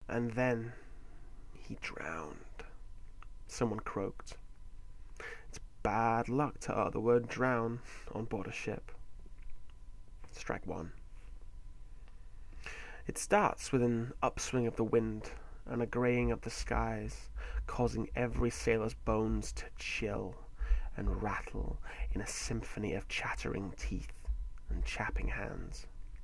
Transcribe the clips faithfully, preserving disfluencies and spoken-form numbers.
and then he drowned. Someone croaked. It's bad luck to utter the word drown on board a ship. Strike one. It starts with an upswing of the wind and a greying of the skies, causing every sailor's bones to chill and rattle in a symphony of chattering teeth and chapping hands.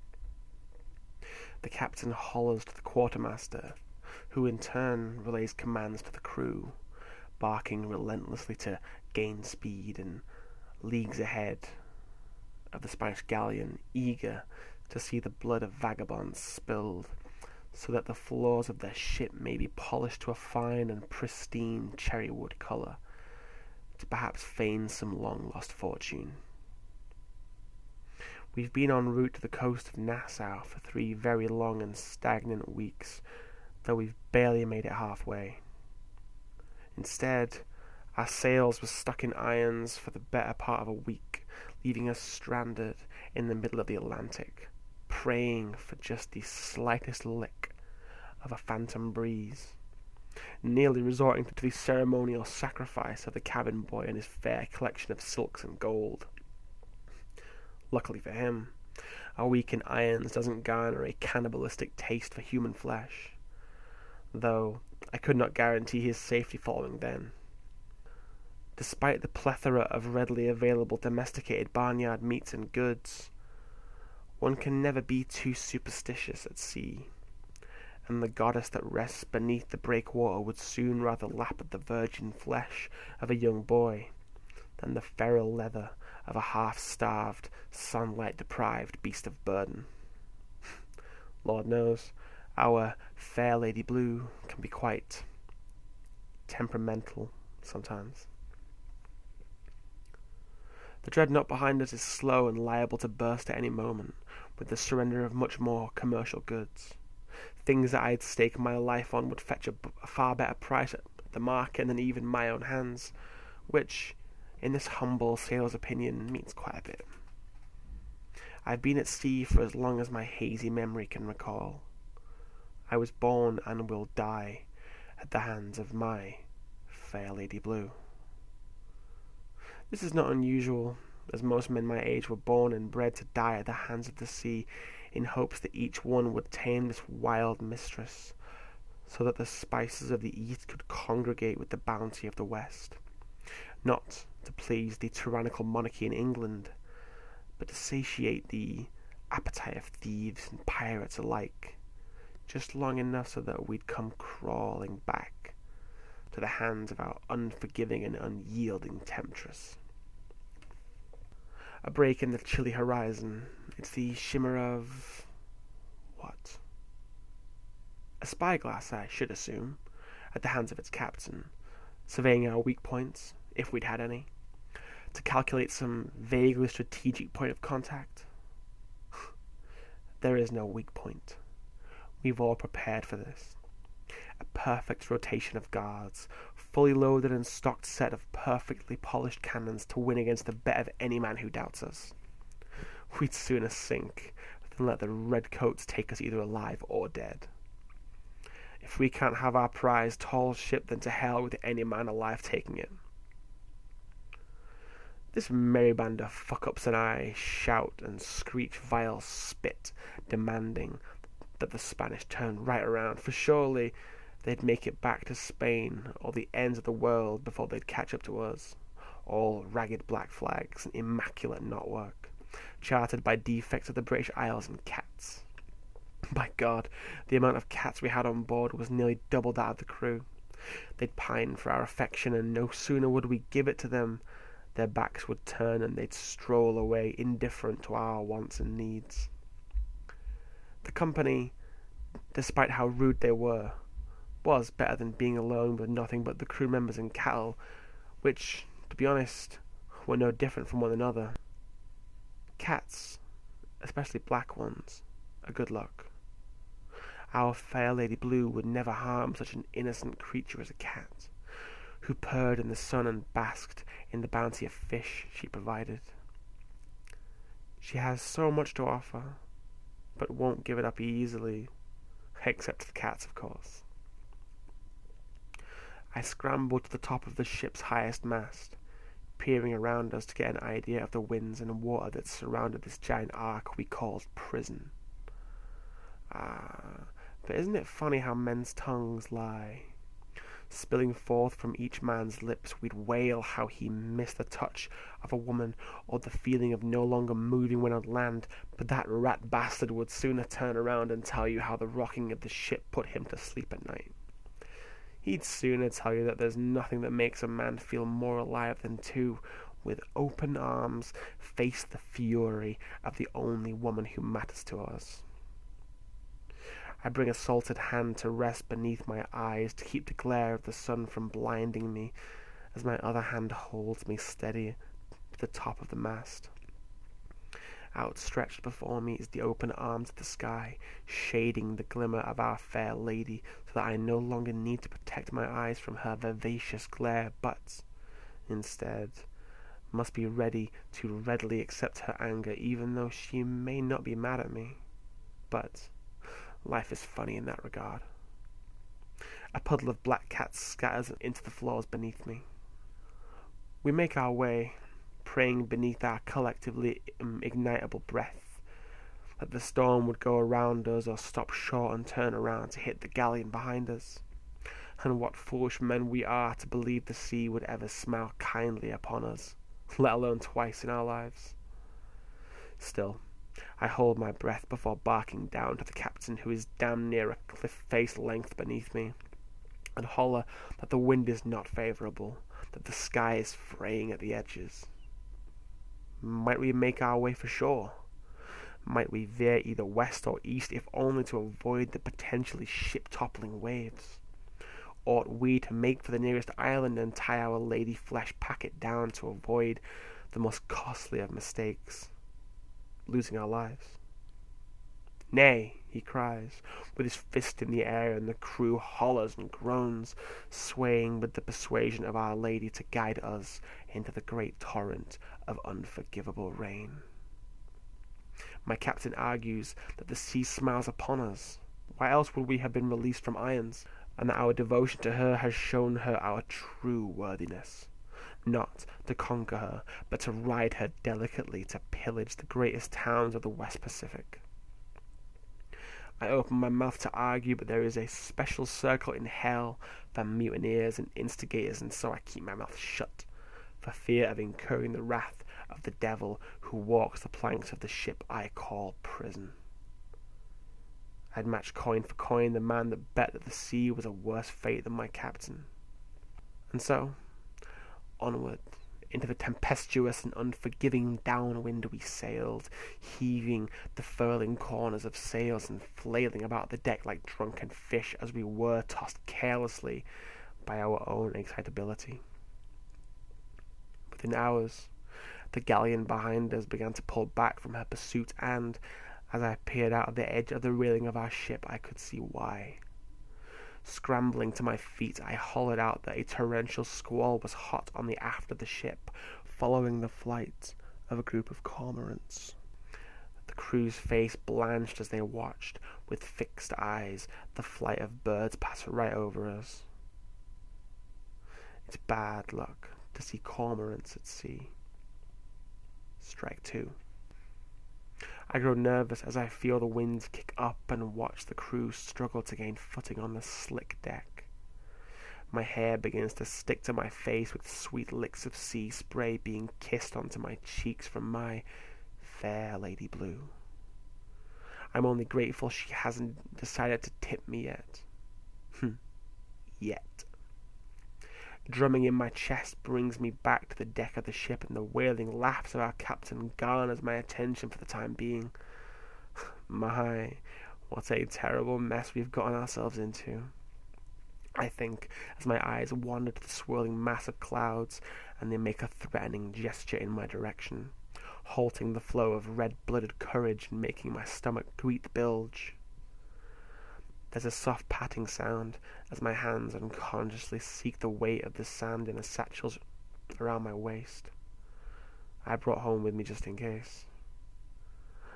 The captain hollers to the quartermaster, who in turn relays commands to the crew, barking relentlessly to gain speed and leagues ahead of the Spanish galleon, eager to see the blood of vagabonds spilled, so that the floors of their ship may be polished to a fine and pristine cherrywood colour, to perhaps feign some long-lost fortune. We've been en route to the coast of Nassau for three very long and stagnant weeks, though we've barely made it halfway. Instead, our sails were stuck in irons for the better part of a week, leaving us stranded in the middle of the Atlantic, praying for just the slightest lick of a phantom breeze, nearly resorting to the ceremonial sacrifice of the cabin boy and his fair collection of silks and gold. Luckily for him, our week in irons doesn't garner a cannibalistic taste for human flesh, though I could not guarantee his safety following then. Despite the plethora of readily available domesticated barnyard meats and goods, one can never be too superstitious at sea, and the goddess that rests beneath the breakwater would soon rather lap at the virgin flesh of a young boy than the feral leather of a half-starved, sunlight-deprived beast of burden. Lord knows, our fair Lady Blue can be quite temperamental sometimes. The dreadnought behind us is slow and liable to burst at any moment, with the surrender of much more commercial goods. Things that I'd stake my life on would fetch a, a far better price at the market than even my own hands, which, in this humble sailor's opinion, means quite a bit. I've been at sea for as long as my hazy memory can recall. I was born and will die at the hands of my fair Lady Blue. This is not unusual, as most men my age were born and bred to die at the hands of the sea, in hopes that each one would tame this wild mistress, so that the spices of the east could congregate with the bounty of the west, not to please the tyrannical monarchy in England, but to satiate the appetite of thieves and pirates alike, just long enough so that we'd come crawling back to the hands of our unforgiving and unyielding temptress. A break in the chilly horizon. It's the shimmer of... what? A spyglass, I should assume, at the hands of its captain, surveying our weak points, if we'd had any, to calculate some vaguely strategic point of contact. There is no weak point. We've all prepared for this. A perfect rotation of guards, fully loaded and stocked set of perfectly polished cannons to win against the bet of any man who doubts us. We'd sooner sink than let the redcoats take us either alive or dead. If we can't have our prize tall ship, then to hell with any man alive taking it. This merry band of fuck-ups and I shout and screech vile spit, demanding that the Spanish turn right around, for surely they'd make it back to Spain or the ends of the world before they'd catch up to us, all ragged black flags and immaculate knotwork, charted by defects of the British Isles and cats. By God, the amount of cats we had on board was nearly double that of the crew. They'd pine for our affection, and no sooner would we give it to them, their backs would turn and they'd stroll away indifferent to our wants and needs. The company, despite how rude they were, was better than being alone with nothing but the crew members and cattle, which, to be honest, were no different from one another. Cats, especially black ones, are good luck. Our fair Lady Blue would never harm such an innocent creature as a cat, who purred in the sun and basked in the bounty of fish she provided. She has so much to offer, but won't give it up easily, except the cats, of course. I scrambled to the top of the ship's highest mast, peering around us to get an idea of the winds and water that surrounded this giant ark we called prison. Ah, but isn't it funny how men's tongues lie? Spilling forth from each man's lips, we'd wail how he missed the touch of a woman or the feeling of no longer moving when on land, but that rat bastard would sooner turn around and tell you how the rocking of the ship put him to sleep at night. He'd sooner tell you that there's nothing that makes a man feel more alive than to, with open arms, face the fury of the only woman who matters to us. I bring a salted hand to rest beneath my eyes to keep the glare of the sun from blinding me, as my other hand holds me steady to the top of the mast. Outstretched before me is the open arms of the sky, shading the glimmer of our fair lady, so that I no longer need to protect my eyes from her vivacious glare, but, instead, must be ready to readily accept her anger, even though she may not be mad at me. But life is funny in that regard. A puddle of black cats scatters into the floors beneath me. We make our way, praying beneath our collectively ignitable breath that the storm would go around us or stop short and turn around to hit the galleon behind us. And what foolish men we are to believe the sea would ever smile kindly upon us, let alone twice in our lives. Still, I hold my breath before barking down to the captain, who is damn near a cliff face length beneath me, and holler that the wind is not favourable, that the sky is fraying at the edges. Might we make our way for shore? Might we veer either west or east, if only to avoid the potentially ship-toppling waves? Ought we to make for the nearest island and tie our lady flesh packet down to avoid the most costly of mistakes, losing our lives? Nay, he cries, with his fist in the air, and the crew hollers and groans, swaying with the persuasion of Our Lady to guide us into the great torrent of unforgivable rain. My captain argues that the sea smiles upon us. Why else would we have been released from irons, and that our devotion to her has shown her our true worthiness, not to conquer her, but to ride her delicately to pillage the greatest towns of the West Pacific. I open my mouth to argue, but there is a special circle in hell for mutineers and instigators, and so I keep my mouth shut, for fear of incurring the wrath of the devil who walks the planks of the ship I call prison. I'd match coin for coin the man that bet that the sea was a worse fate than my captain. And so, onward, into the tempestuous and unforgiving downwind we sailed, heaving the furling corners of sails and flailing about the deck like drunken fish as we were tossed carelessly by our own excitability. Within hours, the galleon behind us began to pull back from her pursuit, and, as I peered out of the edge of the railing of our ship, I could see why. Scrambling to my feet, I hollered out that a torrential squall was hot on the aft of the ship, following the flight of a group of cormorants. The crew's face blanched as they watched, with fixed eyes, the flight of birds pass right over us. It's bad luck to see cormorants at sea. Strike two. I grow nervous as I feel the winds kick up and watch the crew struggle to gain footing on the slick deck. My hair begins to stick to my face with sweet licks of sea spray being kissed onto my cheeks from my fair Lady Blue. I'm only grateful she hasn't decided to tip me yet. Hm. Yet. Drumming in my chest brings me back to the deck of the ship, and the wailing laughs of our captain garners my attention for the time being. My, what a terrible mess we've gotten ourselves into, I think, as my eyes wander to the swirling mass of clouds, and they make a threatening gesture in my direction, halting the flow of red-blooded courage and making my stomach greet the bilge. There's a soft patting sound as my hands unconsciously seek the weight of the sand in the satchels around my waist. I brought home with me just in case.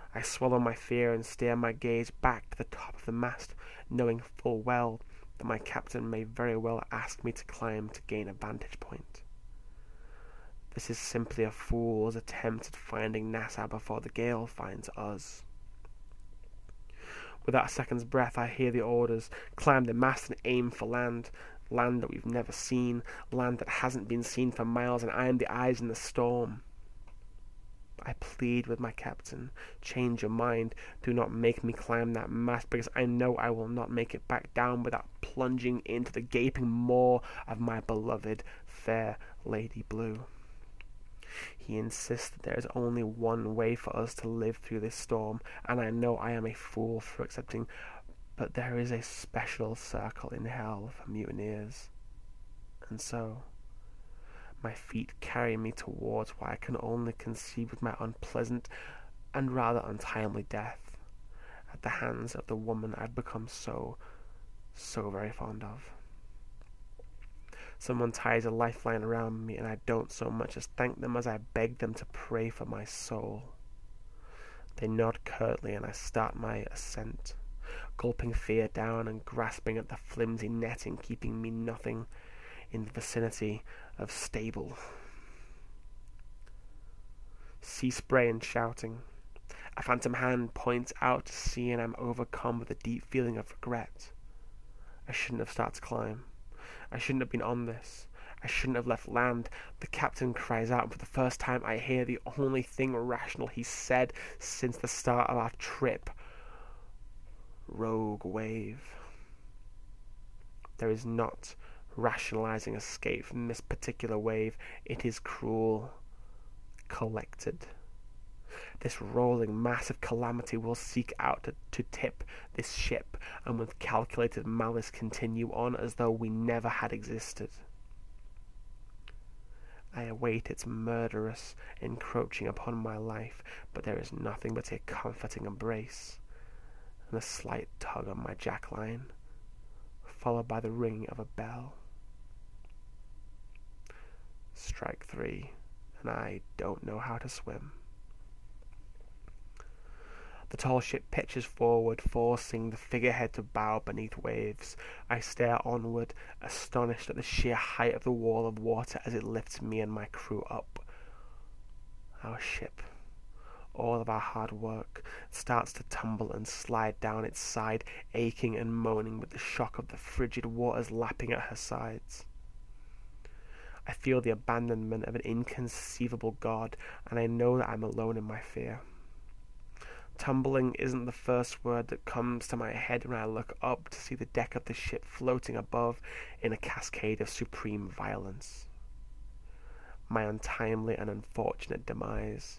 I swallow my fear and steer my gaze back to the top of the mast, knowing full well that my captain may very well ask me to climb to gain a vantage point. This is simply a fool's attempt at finding Nassau before the gale finds us. Without a second's breath, I hear the orders: climb the mast and aim for land. Land that we've never seen, land that hasn't been seen for miles, and I am the eyes in the storm. I plead with my captain, change your mind, do not make me climb that mast, because I know I will not make it back down without plunging into the gaping maw of my beloved fair Lady Blue. He insists that there is only one way for us to live through this storm, and I know I am a fool for accepting, but there is a special circle in hell for mutineers. And so my feet carry me towards what I can only conceive with my unpleasant and rather untimely death at the hands of the woman I've become so, so very fond of. Someone ties a lifeline around me, and I don't so much as thank them as I beg them to pray for my soul. They nod curtly, and I start my ascent, gulping fear down and grasping at the flimsy netting keeping me nothing in the vicinity of stable. Sea spray and shouting. A phantom hand points out to sea, and I'm overcome with a deep feeling of regret. I shouldn't have started to climb. I shouldn't have been on this. I shouldn't have left land. The captain cries out, and for the first time I hear the only thing rational he's said since the start of our trip. Rogue wave. There is not rationalizing escape from this particular wave. It is cruel, collected. This rolling mass of calamity will seek out to, to tip this ship, and with calculated malice continue on as though we never had existed. I await its murderous encroaching upon my life, but there is nothing but a comforting embrace and a slight tug on my jackline, followed by the ringing of a bell. Strike three, and I don't know how to swim. The tall ship pitches forward, forcing the figurehead to bow beneath waves. I stare onward, astonished at the sheer height of the wall of water as it lifts me and my crew up. Our ship, all of our hard work, starts to tumble and slide down its side, aching and moaning with the shock of the frigid waters lapping at her sides. I feel the abandonment of an inconceivable God, and I know that I'm alone in my fear. Tumbling isn't the first word that comes to my head when I look up to see the deck of the ship floating above in a cascade of supreme violence. My untimely and unfortunate demise.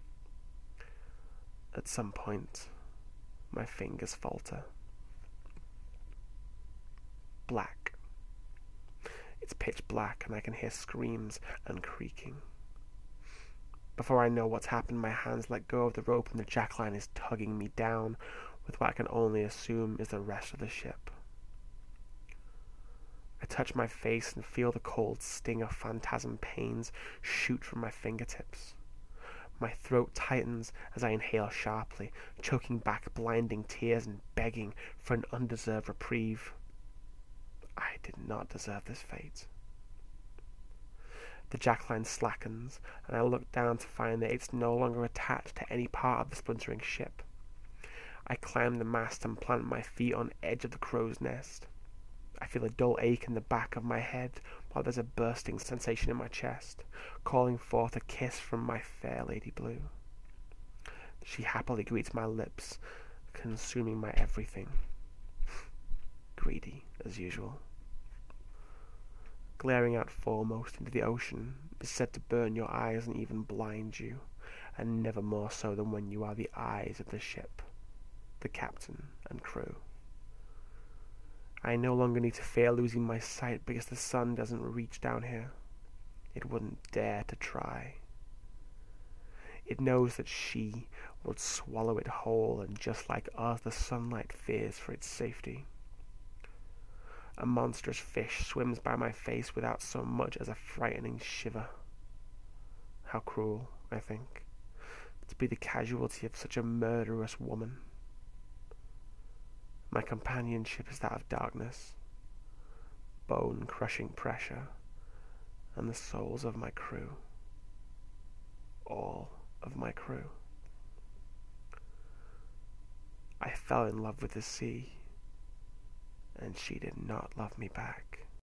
At some point, my fingers falter. Black. It's pitch black, and I can hear screams and creaking. Before I know what's happened, my hands let go of the rope and the jackline is tugging me down with what I can only assume is the rest of the ship. I touch my face and feel the cold sting of phantasm pains shoot from my fingertips. My throat tightens as I inhale sharply, choking back blinding tears and begging for an undeserved reprieve. I did not deserve this fate. The jackline slackens, and I look down to find that it's no longer attached to any part of the splintering ship. I climb the mast and plant my feet on the edge of the crow's nest. I feel a dull ache in the back of my head, while there's a bursting sensation in my chest, calling forth a kiss from my fair Lady Blue. She happily greets my lips, consuming my everything. Greedy, as usual. Glaring out foremost into the ocean is said to burn your eyes and even blind you, and never more so than when you are the eyes of the ship, the captain and crew. I no longer need to fear losing my sight because the sun doesn't reach down here. It wouldn't dare to try. It knows that she would swallow it whole, and just like us, the sunlight fears for its safety. A monstrous fish swims by my face without so much as a frightening shiver. How cruel, I think, to be the casualty of such a murderous woman. My companionship is that of darkness, bone-crushing pressure, and the souls of my crew. All of my crew. I fell in love with the sea, and she did not love me back.